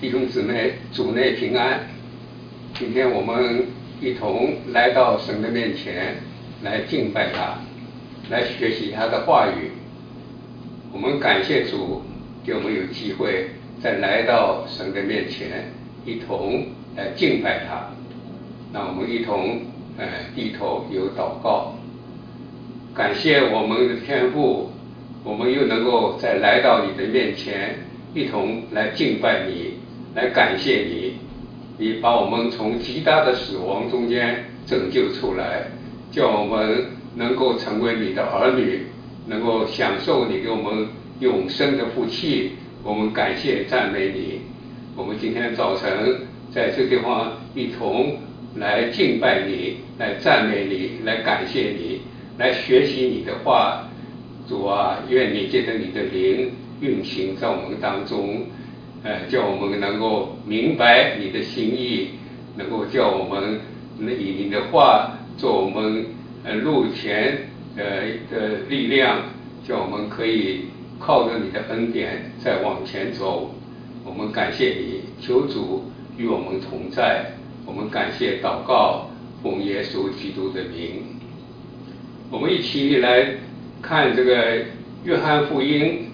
弟兄姊妹，主内平安。今天我们一同来到神的面前，来敬拜他，来学习他的话语。我们感谢主，给我们有机会再来到神的面前，一同来敬拜他。那我们一同低头有祷告，感谢我们的天父，我们又能够再来到你的面前，一同来敬拜你，来感谢你。你把我们从极大的死亡中间拯救出来，叫我们能够成为你的儿女，能够享受你给我们永生的福气。我们感谢赞美你。我们今天早晨在这地方一同来敬拜你，来赞美你，来感谢你，来学习你的话。主啊，愿你借着你的灵运行在我们当中，叫我们能够明白你的心意，能够叫我们以你的话做我们路前的力量，叫我们可以靠着你的恩典再往前走。我们感谢你，求主与我们同在。我们感谢祷告，奉耶稣基督的名。我们一起来看这个约翰福音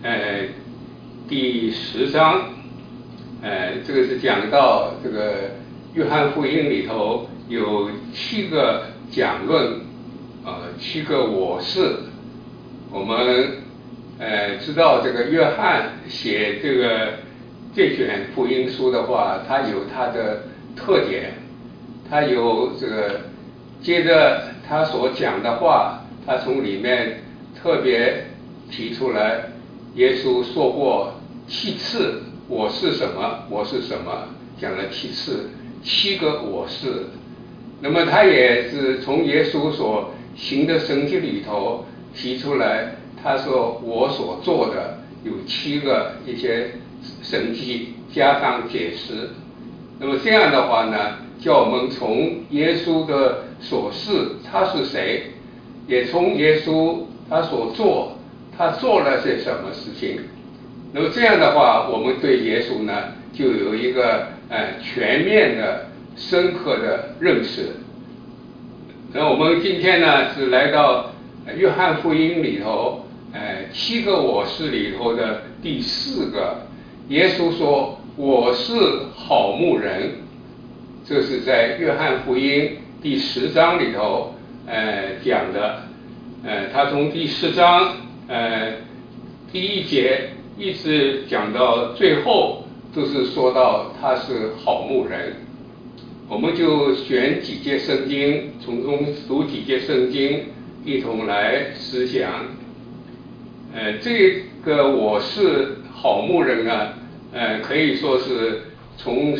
第10章，这个是讲到这个约翰福音里头有7个讲论，7个我是。我们知道这个约翰写这卷福音书的话，它有它的特点，它有这个接着他所讲的话，他从里面特别提出来，耶稣说过7次我是什么，我是什么，讲了7次，7个我是。那么他也是从耶稣所行的神迹里头提出来，他说我所做的有7个一些神迹，加上解释。那么这样的话呢，叫我们从耶稣的所事，他是谁，也从耶稣他所做，他做了些什么事情。那么这样的话，我们对耶稣呢就有一个全面的深刻的认识。那我们今天呢是来到约翰福音里头7个我是里头的第4个。耶稣说我是好牧人，这是在约翰福音第10章里头讲的。他从第10章第1节一直讲到最后，都是说到他是好牧人。我们就选几节圣经，从中读几节圣经，一同来思想。这个我是好牧人呢，可以说是从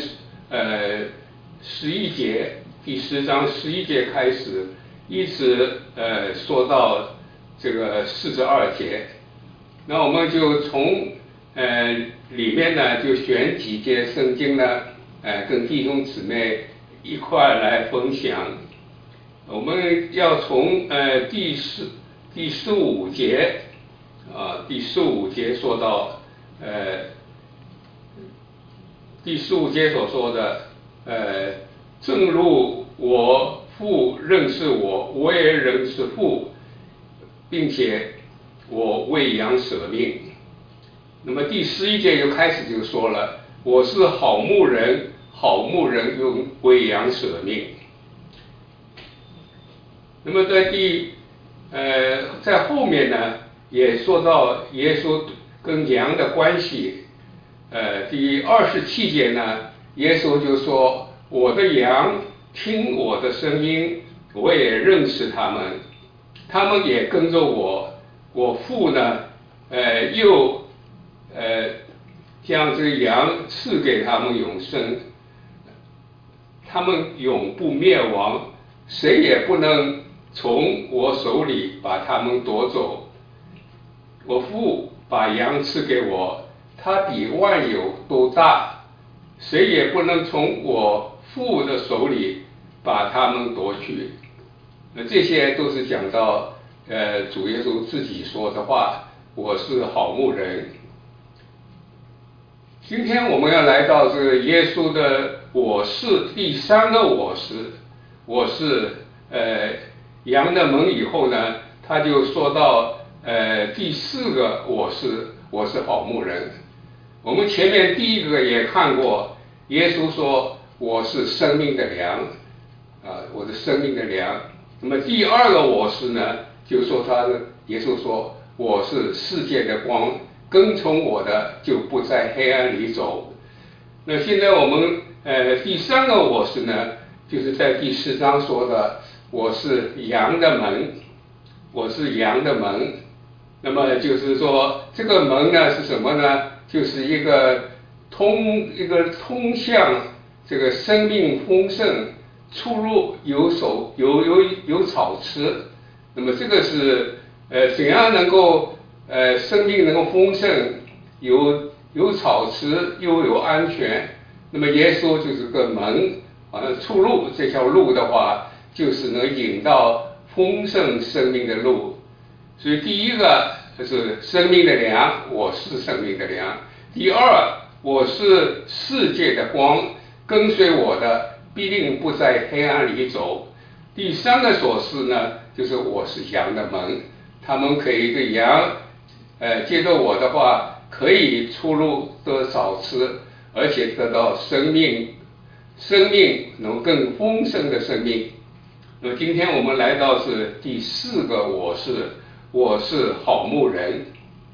11节，第10章11节开始，一直说到这个42节。那我们就从里面呢就选几节圣经呢，跟弟兄姊妹一块来分享。我们要从第15节第15节说到第15节所说的正如我父认识我，我也认识父，并且我为羊舍命。那么第11节又开始就说了，我是好牧人，好牧人用为羊舍命。那么在后面呢也说到耶稣跟羊的关系。第27节呢，耶稣就说我的羊听我的声音，我也认识他们，他们也跟着我，我父呢又将这个羊赐给他们永生，他们永不灭亡，谁也不能从我手里把他们夺走。我父把羊赐给我，他比万有都大，谁也不能从我父的手里把他们夺去。这些都是讲到主耶稣自己说的话，我是好牧人。 今天我们要来到这个耶稣的我是第三个我是羊的门以后呢，他就说到第四个我是好牧人。我们前面第一个也看过，耶稣说我是生命的粮我是生命的粮。那么第二个我是呢，就说耶稣说我是世界的光，跟从我的就不在黑暗里走。那现在我们第三个我是呢，就是在第4章说的我是羊的门，我是羊的门。那么就是说这个门呢是什么呢？就是一个通向这个生命丰盛，出入有草吃。那么这个是怎样能够生命能够丰盛，有草吃又有安全。那么耶稣就是个门，出路这条路的话，就是能引到丰盛生命的路。所以第一个是生命的粮，我是生命的粮。第二，我是世界的光，跟随我的必定不在黑暗里走。第三个所示呢，就是我是羊的门，他们可以对羊接着我的话，可以出入得草吃，而且得到生命能更丰盛的生命。那么今天我们来到是第4个我是好牧人。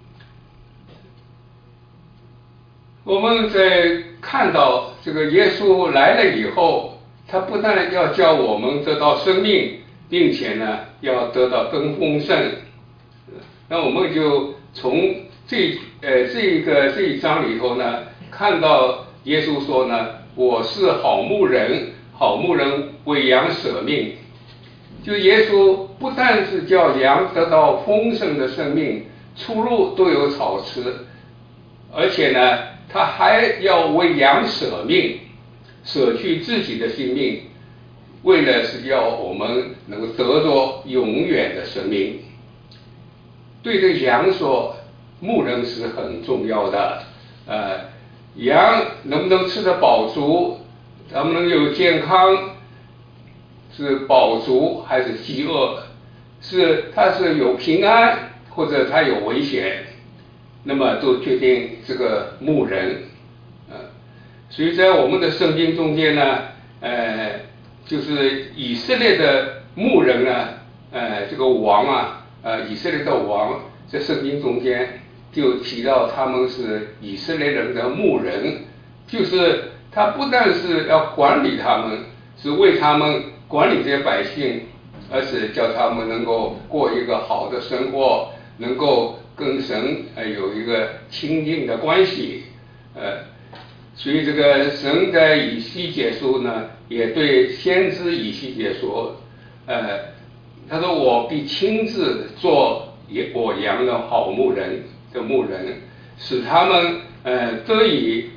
我们在看到这个耶稣来了以后，他不但要叫我们得到生命，并且呢要得到更丰盛。那我们就从这一章里头呢，看到耶稣说呢，我是好牧人，好牧人为羊舍命。就耶稣不但是叫羊得到丰盛的生命，出入都有草吃，而且呢他还要为羊舍命，舍去自己的性命，为了是要我们能够得着永远的生命。对这羊说，牧人是很重要的。羊能不能吃得饱足，能不能有健康，是饱足还是饥饿，它是有平安或者它有危险，那么都决定这个牧人。所以在我们的圣经中间呢，就是以色列的牧人呢，这个王以色列的王在圣经中间就提到他们是以色列人的牧人，就是他不但是要管理他们，是为他们管理这些百姓，而是叫他们能够过一个好的生活，能够跟神有一个亲近的关系。所以这个神在以西结书呢，也对先知以西结说，他说我必亲自做我羊的好牧人，使他们得以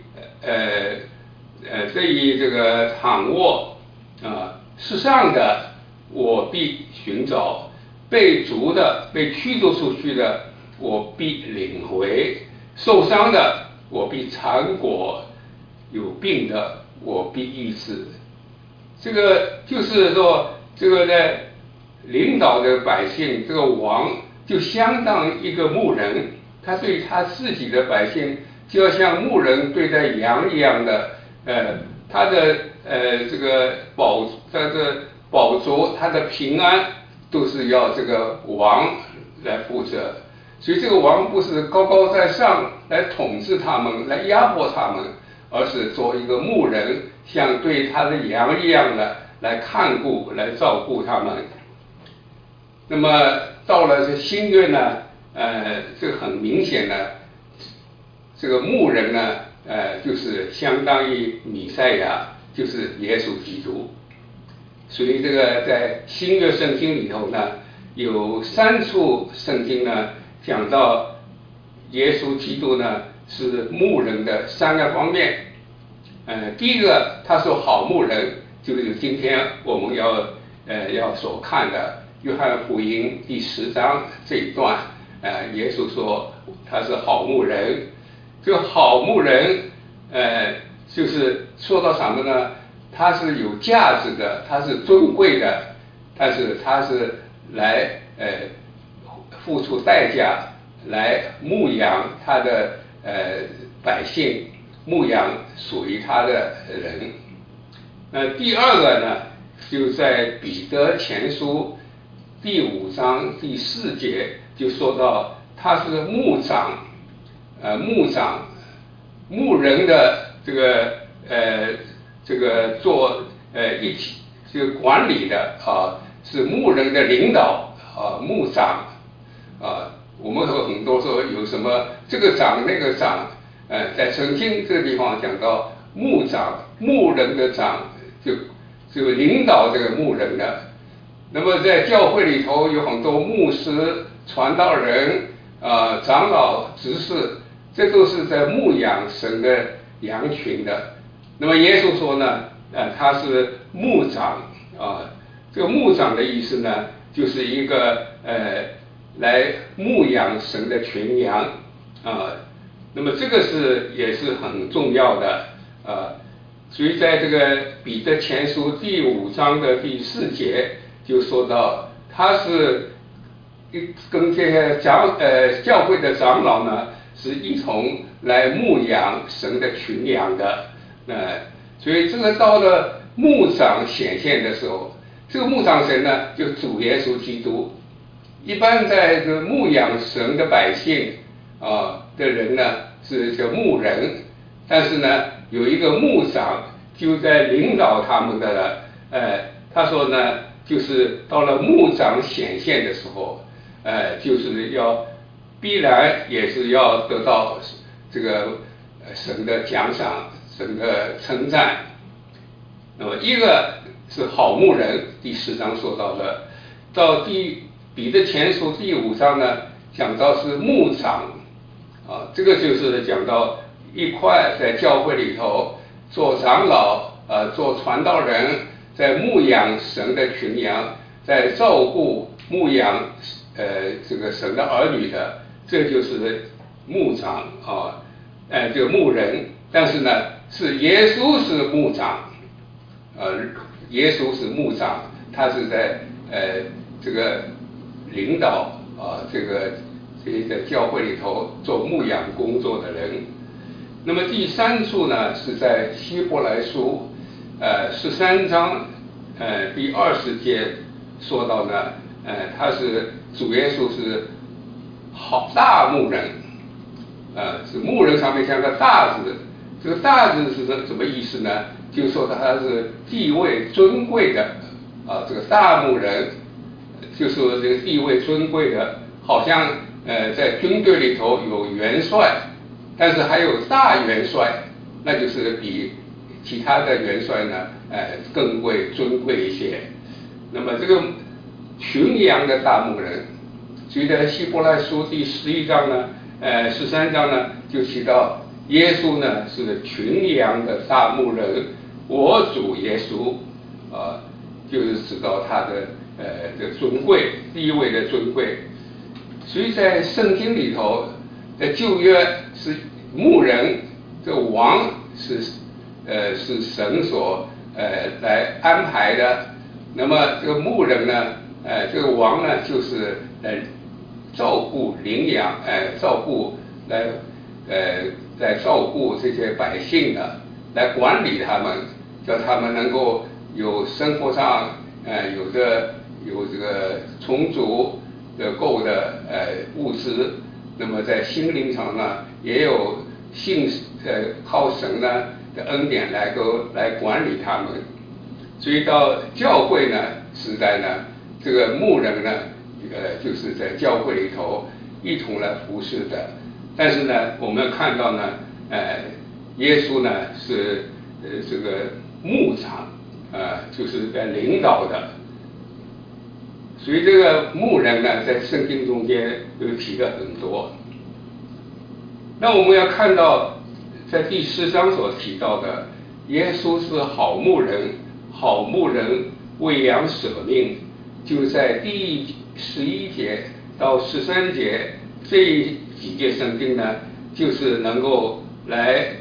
这个躺卧世上的我必寻找，被逐的被驱逐出去的我必领回，受伤的我必缠裹，有病的我必医治。这个就是说，这个在领导的百姓，这个王就相当一个牧人，他对他自己的百姓就要像牧人对待羊一样的，他的这个保足他的平安都是要这个王来负责。所以这个王不是高高在上来统治他们，来压迫他们，而是做一个牧人，像对他的羊一样的来看顾，来照顾他们。那么到了这新约呢，这个很明显的，这个牧人呢，就是相当于弥赛亚，就是耶稣基督。所以这个在新约圣经里头呢，有3处圣经呢讲到耶稣基督呢是牧人的3个方面。第一个他说好牧人，就是今天我们要所看的约翰福音第10章这一段，耶稣说他是好牧人。这个好牧人就是说到什么呢？它是有价值的，它是尊贵的，但是它是来付出代价来牧养他的百姓，牧养属于他的人。第二个呢，就在彼得前书第5章第4节就说到，他是牧长，牧人的这个做一体这个管理的是牧人的领导牧长我们很多说有什么这个长那个长在圣经这个地方讲到牧长，牧人的长就领导这个牧人的。那么在教会里头有很多牧师、传道人长老、执事，这都是在牧养神的羊群的。那么耶稣说呢，他是牧长这个牧长的意思呢，就是一个来牧养神的群羊那么这个也是很重要的所以在这个彼得前书第5章的第4节就说到，他是跟这些教会的长老呢是一同来牧养神的群羊的所以这个到了牧长显现的时候，这个牧长神呢就主耶稣基督。一般在这牧养神的百姓的人呢是叫牧人，但是呢有一个牧长就在领导他们的他说呢就是到了牧长显现的时候就是必然也是要得到这个神的奖赏，神的称赞。那么一个是好牧人，第4章说到的，到彼得前书第5章呢讲到是牧长这个就是讲到一块在教会里头做长老做传道人，在牧养神的群羊，在照顾牧养这个神的儿女的，这就是牧长这个牧人。但是呢是耶稣是牧长耶稣是牧长，他是在这个领导这个教会里头做牧养工作的人。那么第3处呢是在希伯来书13章第20节说到呢他是主耶稣是好大牧人是牧人上面加个大字，这个大字是什么意思呢？就说他是地位尊贵的这个大牧人，就说这个地位尊贵的，好像在军队里头有元帅，但是还有大元帅，那就是比其他的元帅呢更尊贵一些。那么这个群羊的大牧人，所以在希伯来书第11章呢13章呢就提到耶稣呢是群羊的大牧人，我主耶稣就是指到他的的尊贵，地位的尊贵。所以在圣经里头，在旧约是牧人，这个王是神所来安排的。那么这个牧人呢这个王呢就是来照顾领养照顾来照顾这些百姓的，来管理他们，叫他们能够有生活上有这个充足的够的物资，那么在心灵上呢也有靠神呢的恩典来管理他们。所以到教会呢时代呢，这个牧人呢就是在教会里头一同来服侍的。但是呢我们看到呢耶稣呢是这个牧长就是在领导的。所以这个牧人呢在圣经中间有提了很多。那我们要看到在第4章所提到的，耶稣是好牧人，好牧人为羊舍命，就在第11节到13节这几节圣经呢，就是能够来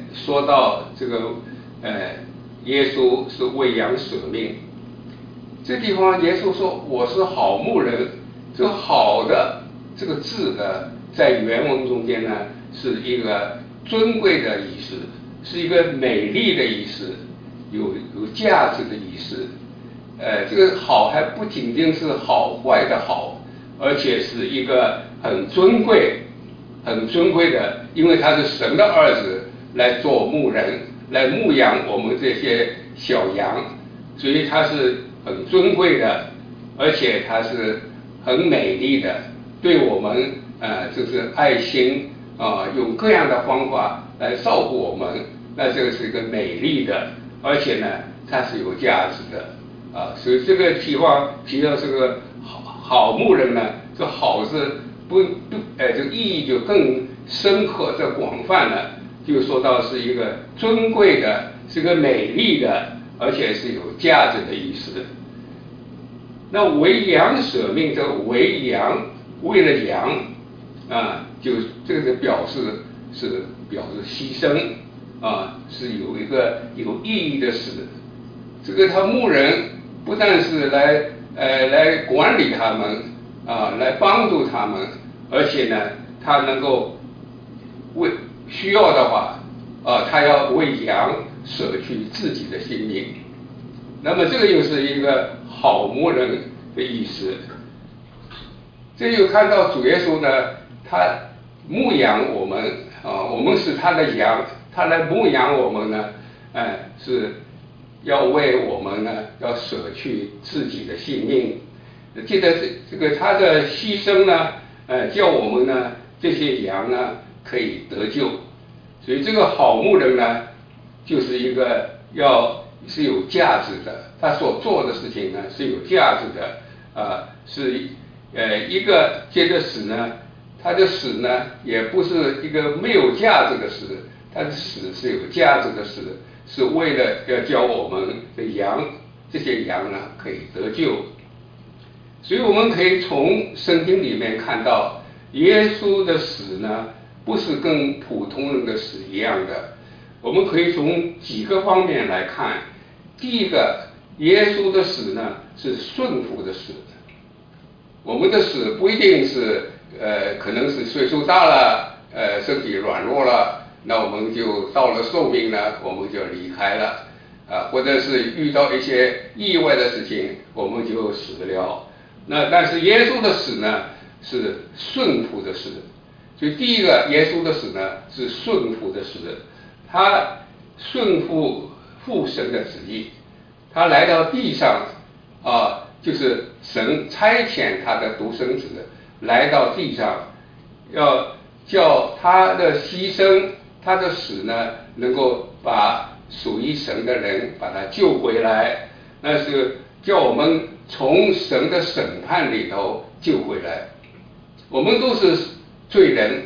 说到这个耶稣是为羊舍命，这地方耶稣说我是好牧人，这个好的这个字呢，在原文中间呢是一个尊贵的意思，是一个美丽的意思，有价值的意思。这个好还不仅仅是好坏的好，而且是一个很尊贵的，因为他是神的儿子来做牧人，来牧养我们这些小羊，所以他是很尊贵的，而且他是很美丽的，对我们就是爱心用各样的方法来照顾我们，那这个是一个美丽的，而且呢它是有价值的所以这个地方提到这个好牧人呢，这好字这个意义就更深刻、这广泛了，就说到是一个尊贵的，是个美丽的，而且是有价值的意思。那为羊舍命，这个为羊，为了羊就这个表示牺牲是有一个有意义的事。这个他牧人不但是来管理他们来帮助他们，而且呢，他能够为需要的话他要为羊舍去自己的性命。那么这个又是一个好牧人的意思。这就看到主耶稣呢，他牧养我们我们是他的羊，他来牧养我们呢是要为我们呢要舍去自己的性命。记得这个他的牺牲呢叫我们呢这些羊呢可以得救。所以这个好牧人呢就是一个是有价值的，他所做的事情呢是有价值的是一个接着死呢，他的死呢也不是一个没有价值的死，他的死是有价值的死，是为了要教我们的羊，这些羊呢可以得救。所以我们可以从圣经里面看到，耶稣的死呢不是跟普通人的死一样的。我们可以从几个方面来看。第一个，耶稣的死呢是顺服的死。我们的死不一定是可能是岁数大了身体软弱了，那我们就到了寿命呢我们就离开了或者是遇到一些意外的事情我们就死了。那但是耶稣的死呢是顺服的死。所以第一个，耶稣的死呢是顺服的死，他顺服父神的旨意，他来到地上就是神差遣他的独生子来到地上，要叫他的牺牲，他的死呢能够把属于神的人把他救回来，那是叫我们从神的审判里头救回来。我们都是罪人，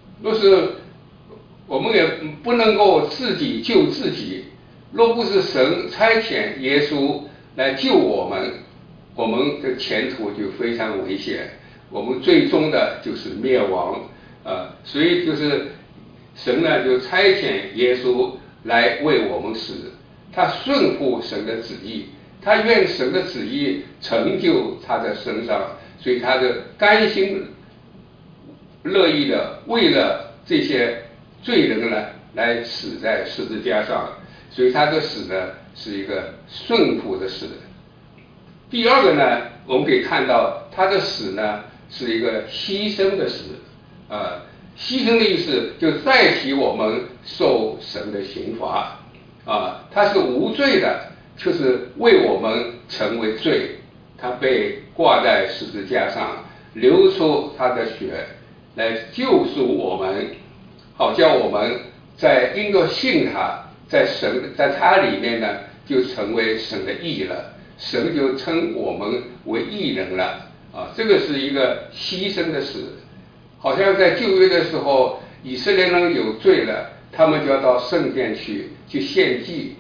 我们也不能够自己救自己，若不是神差遣耶稣来救我们，我们的前途就非常危险，我们最终的就是灭亡所以就是神呢就差遣耶稣来为我们死，他顺服神的旨意，他愿神的旨意成就他的身上，所以他的甘心乐意的为了这些罪人呢来死在十字架上，所以他的死呢是一个顺服的死。第二个呢，我们可以看到他的死呢是一个牺牲的死牺牲的意思就代替我们受神的刑罚他是无罪的，就是为我们成为罪，他被挂在十字架上，流出他的血来救赎我们，好叫我们因着信他，在他里面呢就成为神的义了，神就称我们为义人了这个是一个牺牲的死。好像在旧约的时候，以色列人有罪了，他们就要到圣殿去献祭。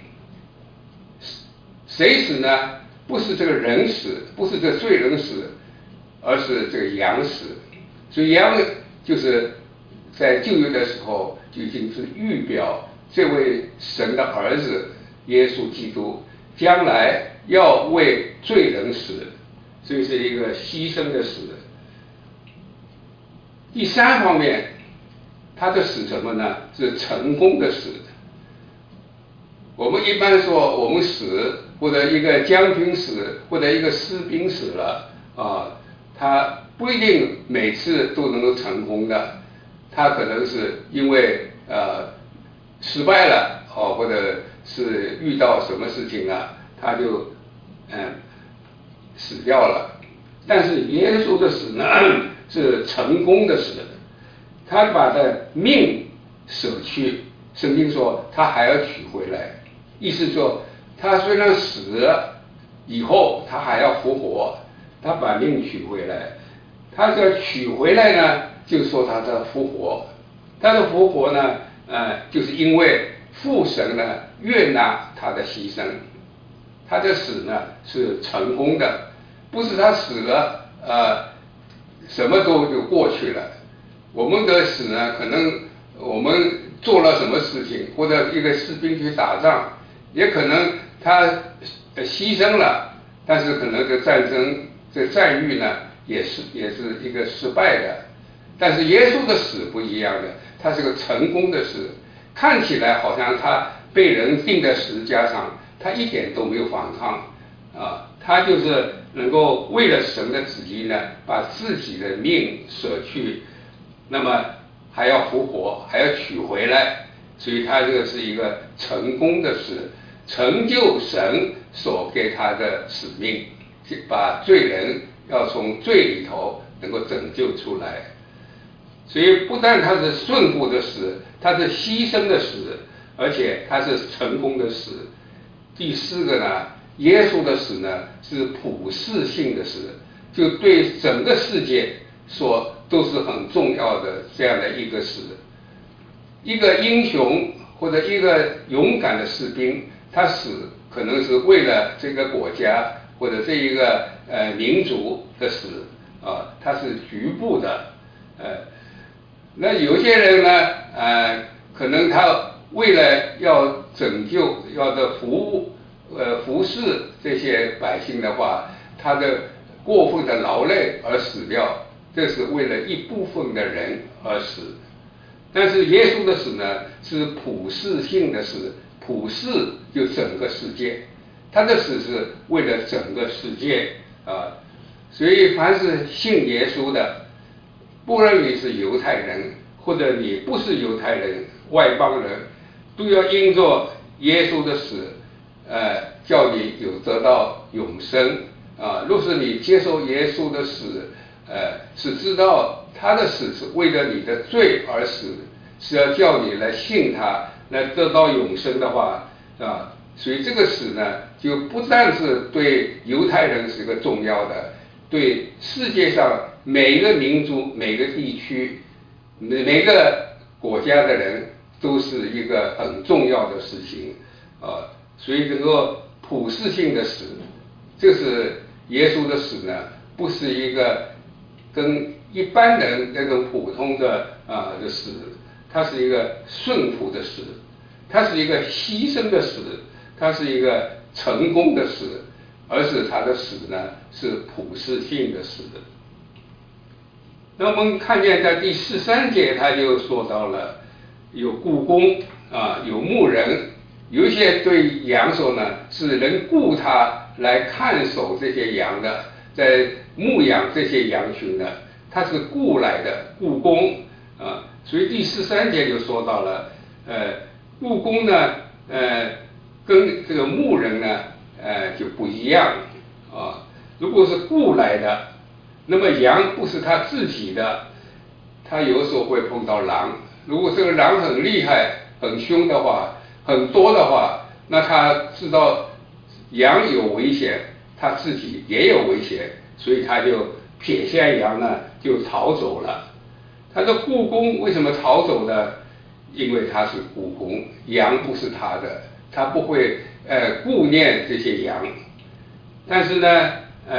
谁死呢？不是这个人死，不是这罪人死，而是这个羊死。所以羊就是在旧约的时候就已经是预表这位神的儿子耶稣基督将来要为罪人死，所以是一个牺牲的死。第三方面，他的死什么呢？是成功的死。我们一般说我们死，或者一个将军死，或者一个士兵死了他不一定每次都能够成功的，他可能是因为失败了或者是遇到什么事情了，他就死掉了。但是耶稣的死呢是成功的死，他把他命舍去，圣经说他还要取回来，意思说他虽然死了以后他还要复活，他把命取回来。他这取回来呢，就说他的复活，他的复活呢就是因为父神呢悦纳他的牺牲，他的死呢是成功的，不是他死了什么都就过去了。我们的死呢，可能我们做了什么事情，或者一个士兵去打仗，也可能他牺牲了，但是可能这战争这战役呢也是一个失败的。但是耶稣的死不一样的，他是个成功的死，看起来好像他被人钉在十字架上，他一点都没有反抗他就是能够为了神的旨意呢，把自己的命舍去，那么还要复活，还要取回来，所以他这个是一个成功的死，成就神所给他的使命，把罪人要从罪里头能够拯救出来。所以不但他是顺服的死，他是牺牲的死，而且他是成功的死。第四个呢，耶稣的死呢是普世性的死，就对整个世界说都是很重要的这样的一个死。一个英雄或者一个勇敢的士兵，他死可能是为了这个国家或者这一个民族的死他是局部的那有些人呢可能他为了要拯救要的服侍这些百姓的话，他的过分的劳累而死掉，这是为了一部分的人而死。但是耶稣的死呢是普世性的死，普世就整个世界，他的死是为了整个世界所以凡是信耶稣的，不论你是犹太人或者你不是犹太人外邦人，都要因着耶稣的死叫你有得到永生若是你接受耶稣的死是知道他的死是为了你的罪而死，是要叫你来信他来得到永生的话所以这个死呢就不但是对犹太人是个重要的，对世界上每个民族每个地区每个国家的人都是一个很重要的事情所以这个普世性的死，这是耶稣的死呢不是一个跟一般人那种普通的的死，它是一个顺服的死，它是一个牺牲的死，它是一个成功的死，而是他的死呢是普世性的死。那我们看见在第13节他就说到了有雇工有牧人，有一些对羊说呢是人雇他来看守这些羊的，在牧养这些羊群的，他是雇来的雇工所以第13节就说到了雇工呢跟这个牧人呢就不一样如果是雇来的，那么羊不是他自己的，他有时候会碰到狼，如果这个狼很厉害很凶的话很多的话，那他知道羊有危险，他自己也有危险，所以他就撇下羊呢就逃走了。他的雇工为什么逃走呢？因为他是雇工，羊不是他的，他不会顾念这些羊。但是呢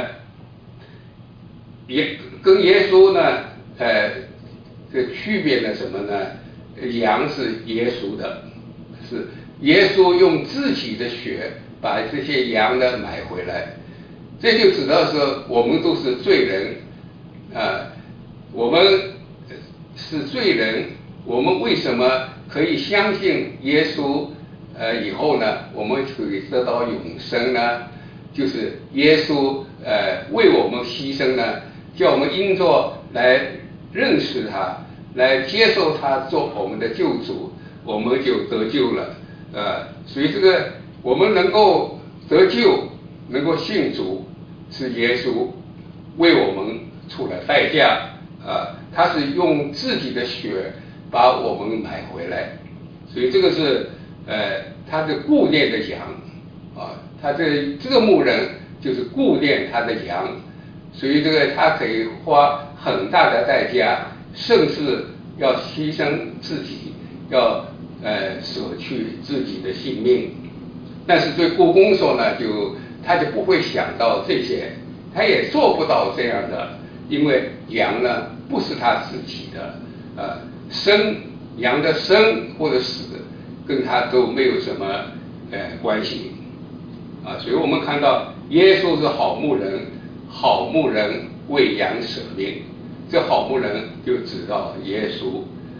也跟耶稣呢这区别呢什么呢？羊是耶稣的， 是耶稣用自己的血把这些羊呢买回来，这就知道说我们都是罪人，我们是罪人，我们为什么可以相信耶稣？以后呢，我们可以得到永生呢？就是耶稣为我们牺牲呢，叫我们因着来认识他，来接受他做我们的救主，我们就得救了。所以这个我们能够得救，能够信主，是耶稣为我们出了代价，他是用自己的血把我们买回来，所以这个是他的顾念的羊，他这个牧人就是顾念他的羊，所以这个他可以花很大的代价，甚至要牺牲自己，要舍去自己的性命。但是对雇工说呢，他就不会想到这些，他也做不到这样的，因为羊呢不是他自己的，羊的生或者死跟他都没有什么关系，所以我们看到耶稣是好牧人，好牧人为羊舍命，这好牧人就知道耶稣，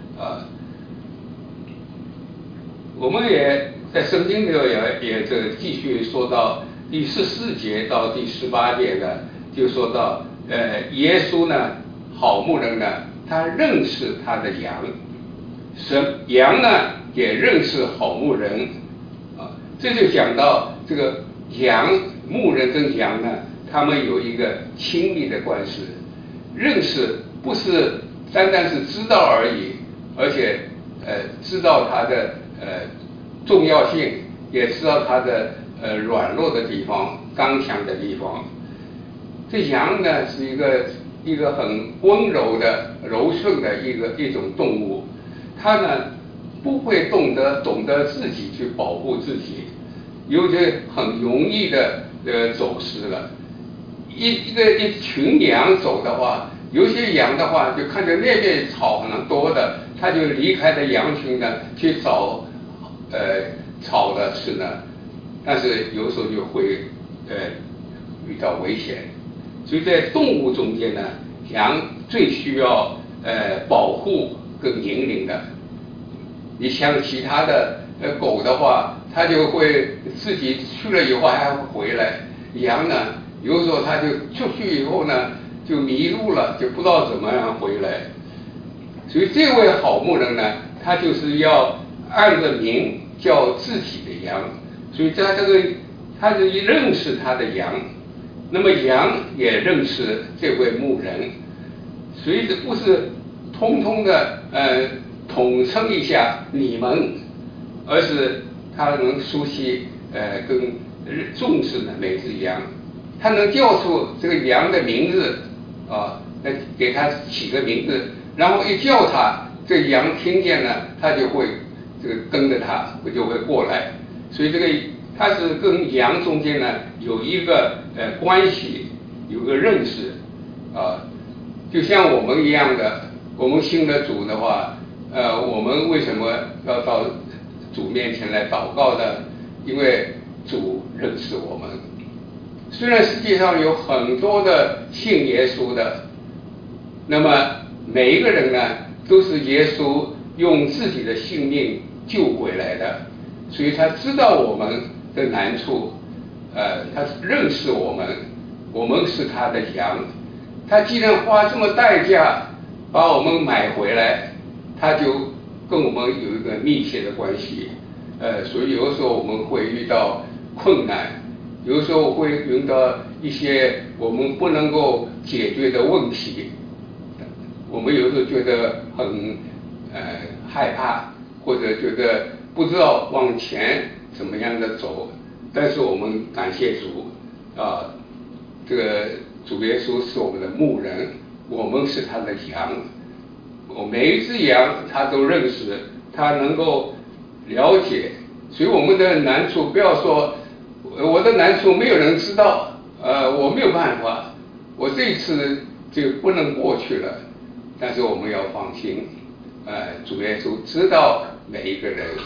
我们也在圣经里也这继续说到第14节到第18节呢，就说到耶稣呢，好牧人呢，他认识他的羊，羊呢也认识好牧人，这就讲到这个牧人跟羊呢，他们有一个亲密的关系，认识不是单单是知道而已，而且知道它的重要性，也知道它的软弱的地方、刚强的地方。这羊呢是一个很温柔的、柔顺的一种动物，它呢不会懂得自己去保护自己，有些很容易的走失了。一群羊走的话，有些羊的话就看着那边草很多的，它就离开了羊群呢，去找草的吃呢，但是有时候就会遇到危险。所以在动物中间呢，羊最需要保护跟引领的。你像其他的狗的话，它就会自己去了以后还会回来，羊呢有时候它就出去以后呢就迷路了，就不知道怎么样回来。所以这位好牧人呢，他就是要按着名叫自己的羊，所以他是认识他的羊，那么羊也认识这位牧人，所以这不是通通的统称一下你们，而是他能熟悉跟重视的每只羊，他能叫出这个羊的名字给他起个名字，然后一叫他，这羊听见了，他就会跟着他，就会过来。所以他是跟羊中间呢有一个关系，有个认识就像我们一样的，我们信了主的话，我们为什么要到主面前来祷告呢？因为主认识我们。虽然世界上有很多的信耶稣的，那么每一个人呢都是耶稣用自己的性命救回来的，所以他知道我们的难处，他认识我们，我们是他的羊，他既然花这么代价把我们买回来，他就跟我们有一个密切的关系，所以有的时候我们会遇到困难，有的时候会遇到一些我们不能够解决的问题，我们有时候觉得很害怕，或者觉得不知道往前怎么样的走，但是我们感谢主这个主耶稣是我们的牧人，我们是他的羊，每一只羊他都认识，他能够了解，所以我们的难处不要说我的难处没有人知道，我没有办法，我这一次就不能过去了，但是我们要放心，主耶稣知道每一个人，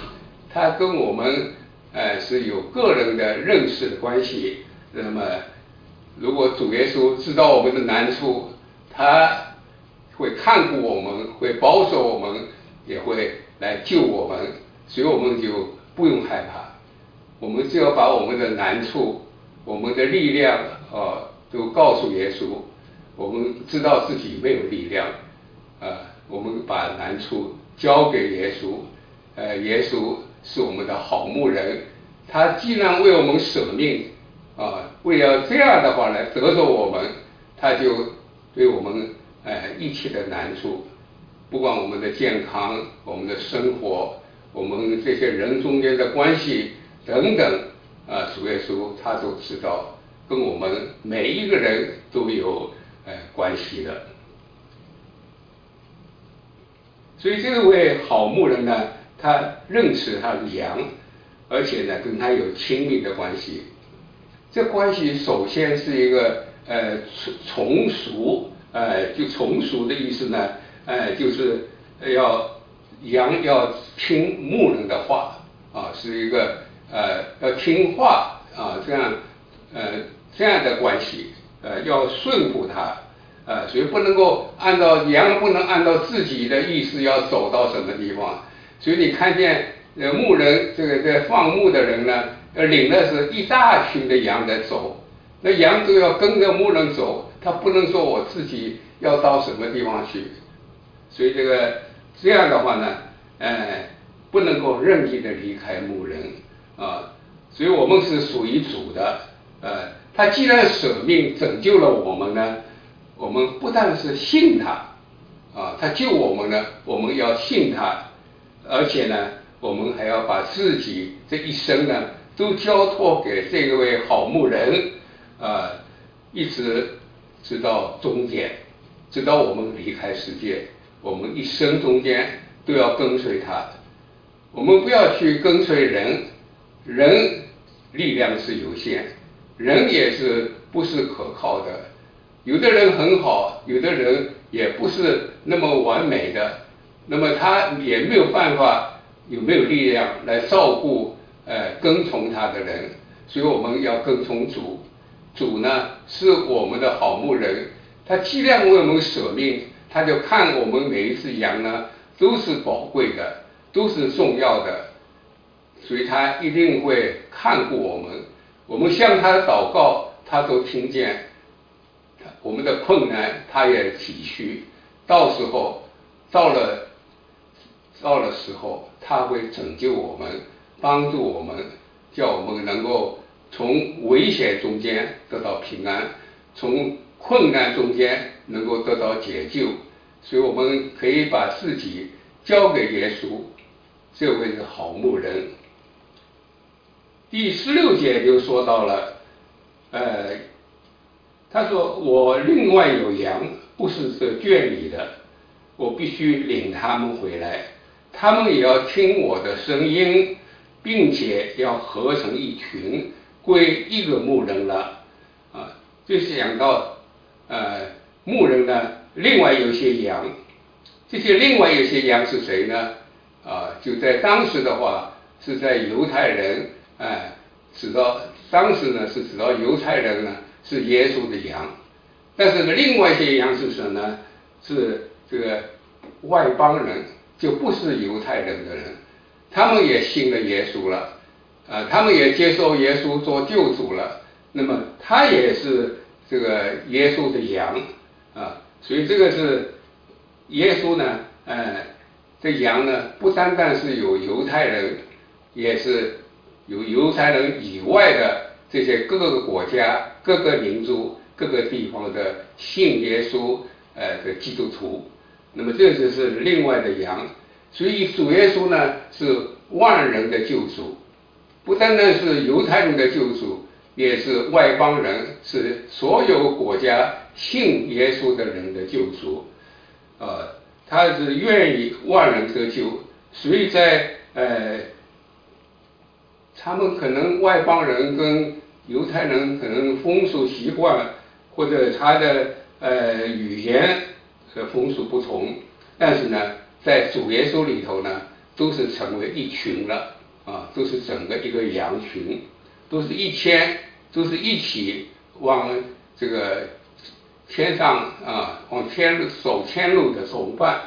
他跟我们是有个人的认识的关系。那么如果主耶稣知道我们的难处，他会看顾我们，会保守我们，也会来救我们，所以我们就不用害怕。我们只要把我们的难处、我们的力量都告诉耶稣。我们知道自己没有力量，我们把难处交给耶稣。耶稣是我们的好牧人，他既然为我们舍命，为了这样的话来得着我们，他就对我们一切的难处，不管我们的健康、我们的生活、我们这些人中间的关系等等，主耶稣他都知道，跟我们每一个人都有关系的。所以这位好牧人呢，他认识他的羊，而且呢跟他有亲密的关系。这关系首先是一个从属，就从属的意思呢，就是羊要听牧人的话是一个要听话这样的关系，要顺服他。所以不能够羊不能按照自己的意思要走到什么地方。所以你看见牧人这放牧的人呢，领的是一大群的羊在走，那羊都要跟着牧人走，他不能说我自己要到什么地方去。所以这样的话呢，不能够任意的离开牧人所以我们是属于主的，他既然舍命拯救了我们呢，我们不但是信他他救我们呢，我们要信他，而且呢，我们还要把自己这一生呢都交托给这位好牧人一直到终点，直到我们离开世界，我们一生中间都要跟随他。我们不要去跟随人力量是有限，人也是不是可靠的。有的人很好，有的人也不是那么完美的，那么他也没有办法，没有力量来照顾跟从他的人。所以我们要跟从主。主呢是我们的好牧人，他既然为我们舍命，他就看我们每一只羊呢都是宝贵的，都是重要的，所以他一定会看顾我们。我们向他的祷告，他都听见。我们的困难他也体恤，到时候到了时候，他会拯救我们，帮助我们，叫我们能够从危险中间得到平安，从困难中间能够得到解救。所以我们可以把自己交给耶稣，这位是好牧人。第16节就说到了他说我另外有羊，不是这圈里的，我必须领他们回来，他们也要听我的声音，并且要合成一群，归一个牧人了就是讲到牧人呢另外有些羊，这些另外有些羊是谁呢就在当时的话是在犹太人当时呢是指到犹太人呢是耶稣的羊，但是呢另外一些羊是什么呢？是这个外邦人，就不是犹太人的人，他们也信了耶稣了他们也接受耶稣做救主了，那么他也是这个耶稣的羊所以这个是耶稣呢这羊呢不单单是有犹太人，也是有犹太人以外的这些各个国家、各个民族、各个地方的信耶稣的基督徒，那么这就是另外的羊。所以主耶稣呢是万人的救主，不单单是犹太人的救主，也是外邦人，是所有国家信耶稣的人的救主他是愿意万人得救。所以在他们可能外邦人跟犹太人可能风俗习惯或者他的语言和风俗不同，但是呢在主耶稣里头呢都是成为一群了都是整个一个羊群，都是一起往这个天上往走天路的同伴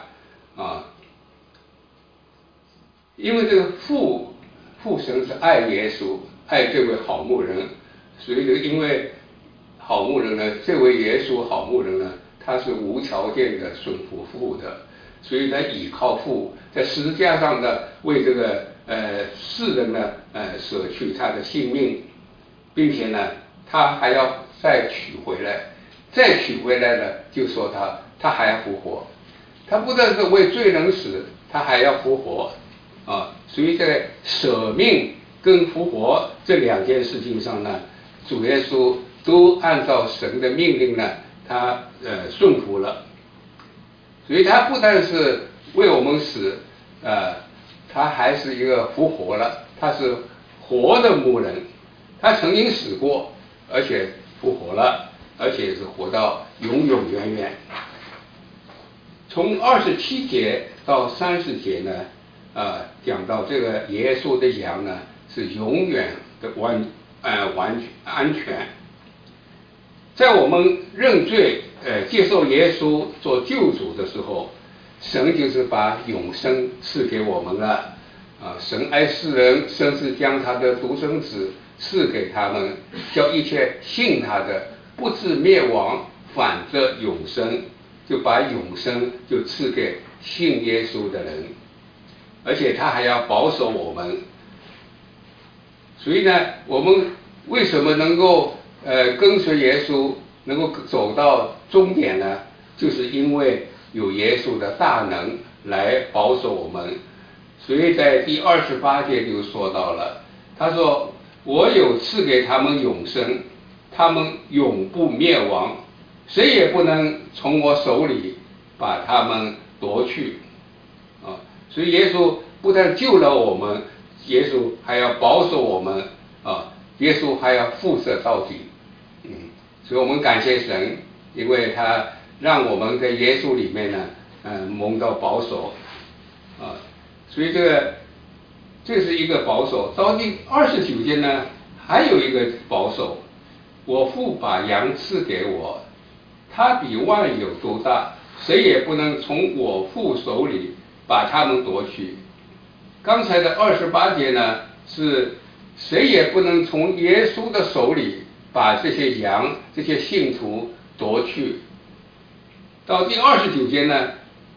因为这个父神是爱耶稣，爱这位好牧人，所以因为好牧人呢，这位耶稣好牧人呢，他是无条件的顺服父的，所以他倚靠父，在十字架上呢，为这个世人呢舍去他的性命，并且呢，他还要再取回来呢，就说他还要复活，他不但是为罪人死，他还要复活所以在舍命跟复活这两件事情上呢，主耶稣都按照神的命令呢，他顺服了，所以他不但是为我们死他还是一个复活了，他是活的牧人，他曾经死过，而且复活了，而且是活到永永远远。从27节到30节呢讲到这个耶稣的羊呢是永远的安全。在我们认罪接受耶稣做救主的时候，神就是把永生赐给我们了神爱世人，甚至将他的独生子赐给他们，叫一切信他的不至灭亡，反得永生，就把永生就赐给信耶稣的人，而且他还要保守我们。所以呢，我们为什么能够跟随耶稣，能够走到终点呢？就是因为有耶稣的大能来保守我们。所以在第28节就说到了，他说我有赐给他们永生，他们永不灭亡，谁也不能从我手里把他们夺去所以耶稣不但救了我们，耶稣还要保守我们耶稣还要付舍到底所以我们感谢神，因为他让我们在耶稣里面呢蒙到保守所以这是一个保守。到第29节呢还有一个保守，我父把羊赐给我，他比万有都大，谁也不能从我父手里把他们夺去。刚才的28节呢是谁也不能从耶稣的手里把这些羊这些信徒夺去。到第29节呢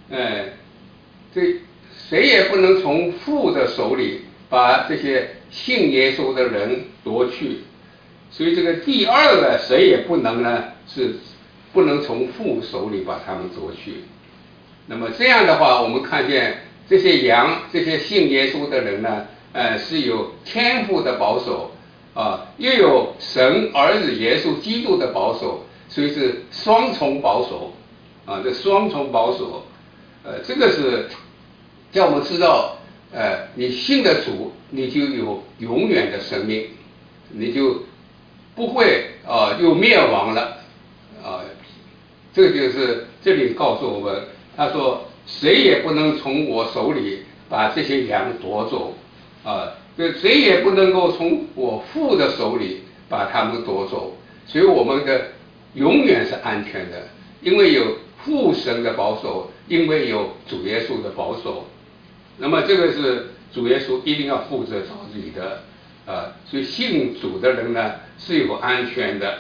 谁也不能从父的手里把这些信耶稣的人夺去。所以这个第二个谁也不能呢，是不能从父手里把他们夺去。那么这样的话，我们看见这些羊这些信耶稣的人呢是有天父的保守又有神儿子耶稣基督的保守，所以是双重保守这双重保守这个是叫我们知道你信的主，你就有永远的生命，你就不会又灭亡了这个就是这里告诉我们，他说谁也不能从我手里把这些羊夺走谁也不能够从我父的手里把他们夺走，所以我们的永远是安全的，因为有父神的保守，因为有主耶稣的保守。那么这个是主耶稣一定要负责到底的所以信主的人呢是有安全的。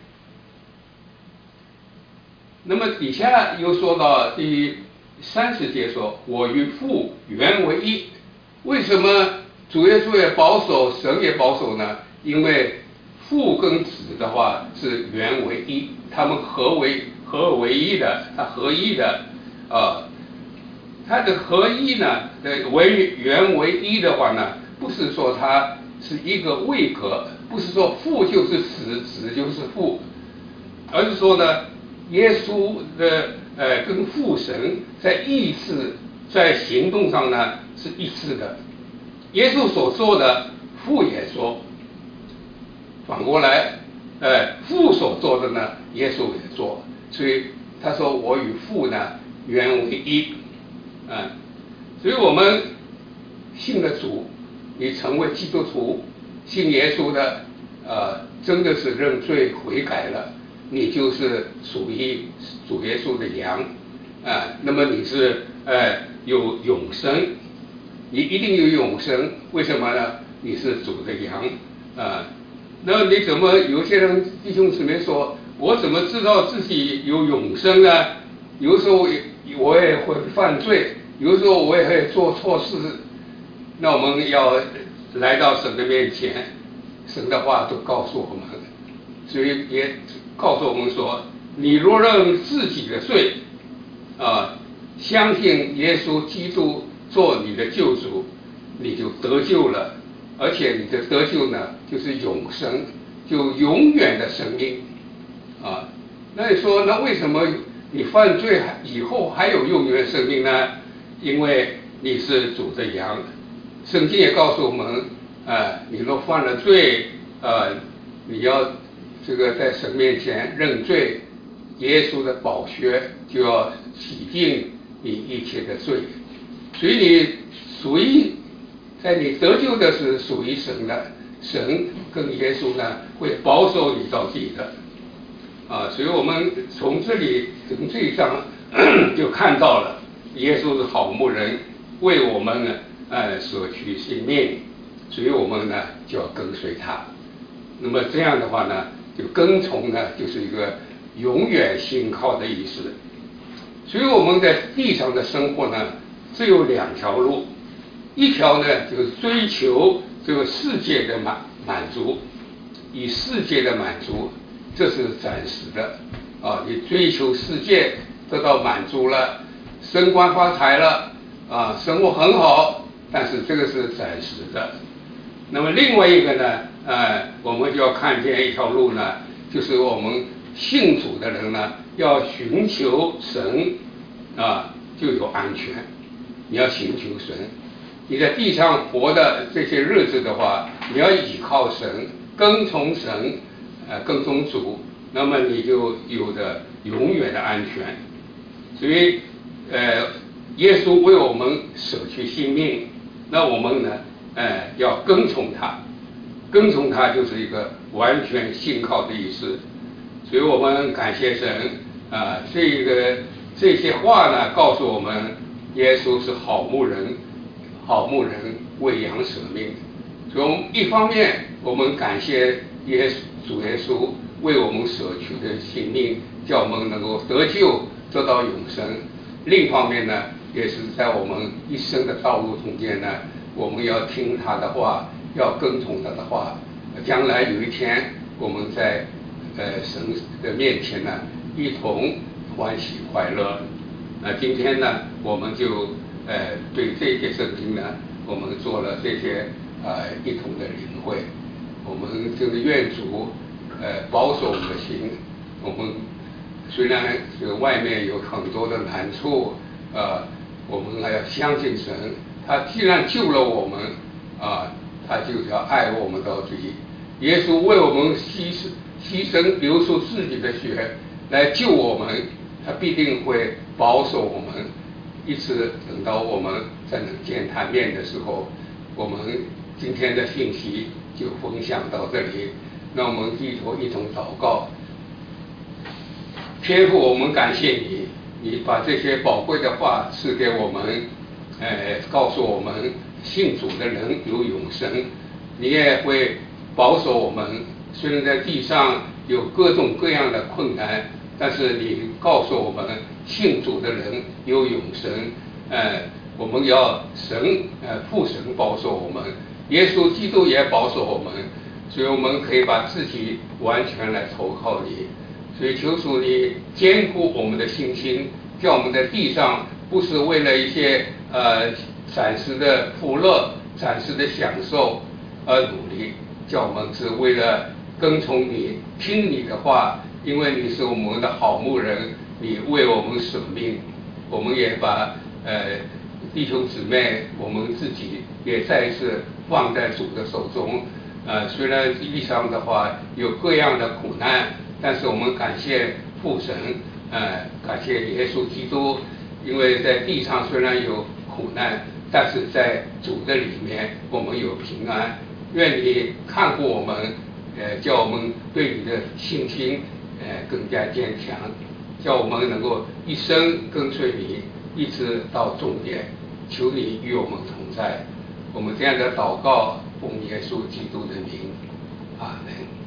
那么底下又说到第30节说，我与父原为一。为什么主耶稣也保守，神也保守呢？因为父跟子的话是原为一，他们合为一的，他合一的他的合一呢原为一的话呢，不是说他是一个位格，不是说父就是子，子就是父，而是说呢耶稣的跟父神在意志在行动上呢是一致的，耶稣所做的父也做，反过来父所做的呢耶稣也做，所以他说我与父呢原为一所以我们信的主你成为基督徒，信耶稣的，真的是认罪悔改了，你就是属于主耶稣的羊，那么你是有永生，你一定有永生，为什么呢？你是主的羊，那你怎么有些人弟兄姊妹说，我怎么知道自己有永生呢？有时候我也会犯罪，有时候我也会做错事，那我们要来到神的面前，神的话都告诉我们，所以也告诉我们说，你若认自己的罪，相信耶稣基督做你的救主，你就得救了，而且你的得救呢，就是永生，就永远的生命，那你说，那为什么你犯罪以后还有永远生命呢？因为你是主的羊，圣经也告诉我们，你若犯了罪，你要这个在神面前认罪，耶稣的宝血就要洗净你一切的罪，所以你属于在你得救的是属于神的，神跟耶稣呢会保守你到底的，所以我们从这一章就看到了耶稣是好牧人，为我们呢舍去性命，所以我们呢就要跟随他。那么这样的话呢，就跟从呢就是一个永远信靠的意思。所以我们在地上的生活呢，只有两条路，一条呢就是追求这个世界的满足，以世界的满足，这是暂时的，你追求世界得到满足了，升官发财了，生活很好，但是这个是暂时的。那么另外一个呢，我们就要看见一条路呢，就是我们信主的人呢，要寻求神，就有安全。你要寻求神，你在地上活的这些日子的话，你要依靠神，跟从神，跟从主，那么你就有着永远的安全。所以，耶稣为我们舍去性命，那我们呢，要跟从他，跟从他就是一个完全信靠的意思。所以我们感谢神，这些话呢，告诉我们，耶稣是好牧人，好牧人为羊舍命。所以一方面我们感谢主耶稣为我们舍去的性命，叫我们能够得救，得到永生。另一方面呢，也是在我们一生的道路中间呢，我们要听他的话，要跟从他的话，将来有一天我们在神的面前呢，一同欢喜快乐。那今天呢，我们就对这些圣经呢，我们做了这些一同的领会。我们就是愿主保守我们的心。我们虽然这个外面有很多的难处，我们还要相信神。他既然救了我们，他就是要爱我们到底。耶稣为我们牺牲流出自己的血来救我们，他必定会保守我们，一直等到我们在能见他面的时候。我们今天的信息就分享到这里，让我们低头一同祷告。天父，我们感谢你，你把这些宝贵的话赐给我们，告诉我们信主的人有永生，你也会保守我们。虽然在地上有各种各样的困难，但是你告诉我们信主的人有永生。我们要父神保守我们，耶稣基督也保守我们，所以我们可以把自己完全来投靠你。所以求主你坚固我们的信心，叫我们在地上不是为了一些暂时的福乐、暂时的享受而努力，叫我们是为了跟从你、听你的话，因为你是我们的好牧人，你为我们舍命。我们也把弟兄姊妹，我们自己也再一次放在主的手中。虽然地上的话有各样的苦难，但是我们感谢父神，感谢耶稣基督，因为在地上虽然有苦难， 但是在主的里面我们有平安。愿你看顾我们，叫我们对你的信心更加坚强，叫我们能够一生跟随你，一直到终点。求你与我们同在。我们这样的祷告，奉耶稣基督的名，阿门。